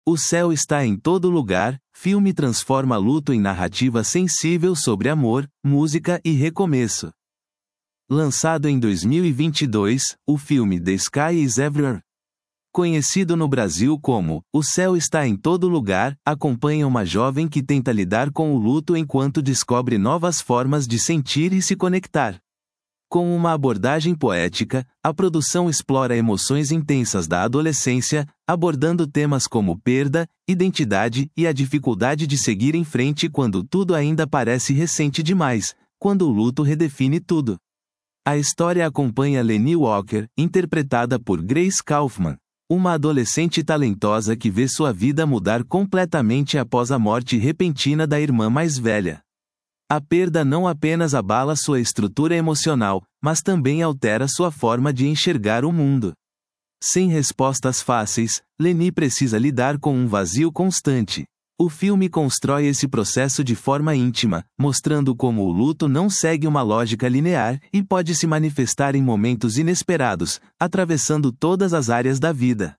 O Céu Está em Todo Lugar, filme transforma luto em narrativa sensível sobre amor, música e recomeço. Lançado em 2022, o filme The Sky is Everywhere, conhecido no Brasil como O Céu Está em Todo Lugar, acompanha uma jovem que tenta lidar com o luto enquanto descobre novas formas de sentir e se conectar. Com uma abordagem poética, a produção explora emoções intensas da adolescência, abordando temas como perda, identidade e a dificuldade de seguir em frente quando tudo ainda parece recente demais, quando o luto redefine tudo. A história acompanha Lenny Walker, interpretada por Grace Kaufman, uma adolescente talentosa que vê sua vida mudar completamente após a morte repentina da irmã mais velha. A perda não apenas abala sua estrutura emocional, mas também altera sua forma de enxergar o mundo. Sem respostas fáceis, Lenny precisa lidar com um vazio constante. O filme constrói esse processo de forma íntima, mostrando como o luto não segue uma lógica linear e pode se manifestar em momentos inesperados, atravessando todas as áreas da vida.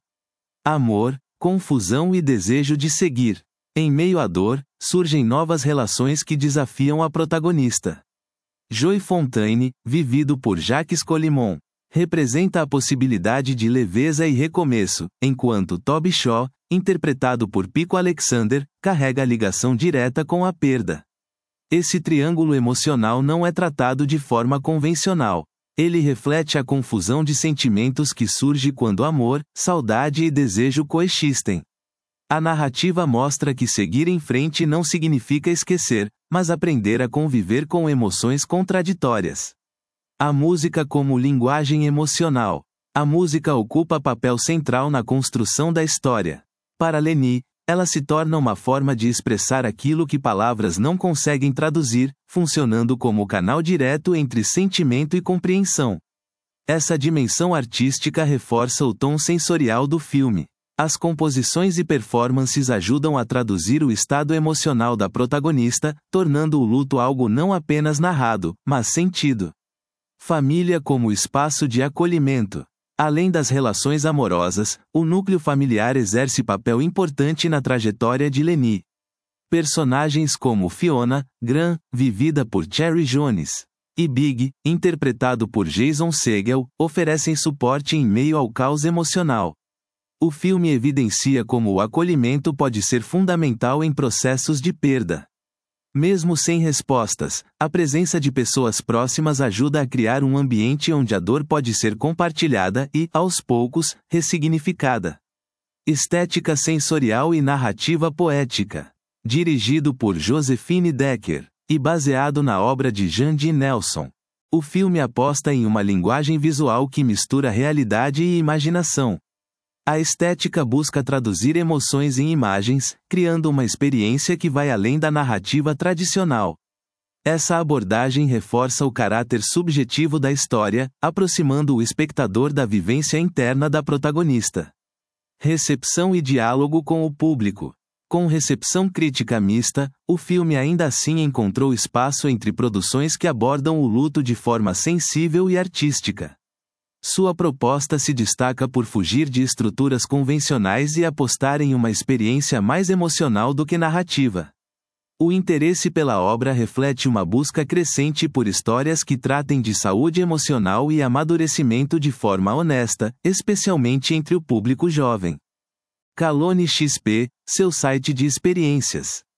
Amor, confusão e desejo de seguir. Em meio à dor, surgem novas relações que desafiam a protagonista. Joy Fontaine, vivido por Jacques Colimon, representa a possibilidade de leveza e recomeço, enquanto Toby Shaw, interpretado por Pico Alexander, carrega a ligação direta com a perda. Esse triângulo emocional não é tratado de forma convencional. Ele reflete a confusão de sentimentos que surge quando amor, saudade e desejo coexistem. A narrativa mostra que seguir em frente não significa esquecer, mas aprender a conviver com emoções contraditórias. A música como linguagem emocional. A música ocupa papel central na construção da história. Para Lenny, ela se torna uma forma de expressar aquilo que palavras não conseguem traduzir, funcionando como canal direto entre sentimento e compreensão. Essa dimensão artística reforça o tom sensorial do filme. As composições e performances ajudam a traduzir o estado emocional da protagonista, tornando o luto algo não apenas narrado, mas sentido. Família como espaço de acolhimento. Além das relações amorosas, o núcleo familiar exerce papel importante na trajetória de Lenny. Personagens como Fiona, Graham, vivida por Cherry Jones, e Big, interpretado por Jason Segel, oferecem suporte em meio ao caos emocional. O filme evidencia como o acolhimento pode ser fundamental em processos de perda. Mesmo sem respostas, a presença de pessoas próximas ajuda a criar um ambiente onde a dor pode ser compartilhada e, aos poucos, ressignificada. Estética sensorial e narrativa poética. Dirigido por Josephine Decker, e baseado na obra de Jandy Nelson. O filme aposta em uma linguagem visual que mistura realidade e imaginação. A estética busca traduzir emoções em imagens, criando uma experiência que vai além da narrativa tradicional. Essa abordagem reforça o caráter subjetivo da história, aproximando o espectador da vivência interna da protagonista. Recepção e diálogo com o público. Com recepção crítica mista, o filme ainda assim encontrou espaço entre produções que abordam o luto de forma sensível e artística. Sua proposta se destaca por fugir de estruturas convencionais e apostar em uma experiência mais emocional do que narrativa. O interesse pela obra reflete uma busca crescente por histórias que tratem de saúde emocional e amadurecimento de forma honesta, especialmente entre o público jovem. Calone XP, seu site de experiências.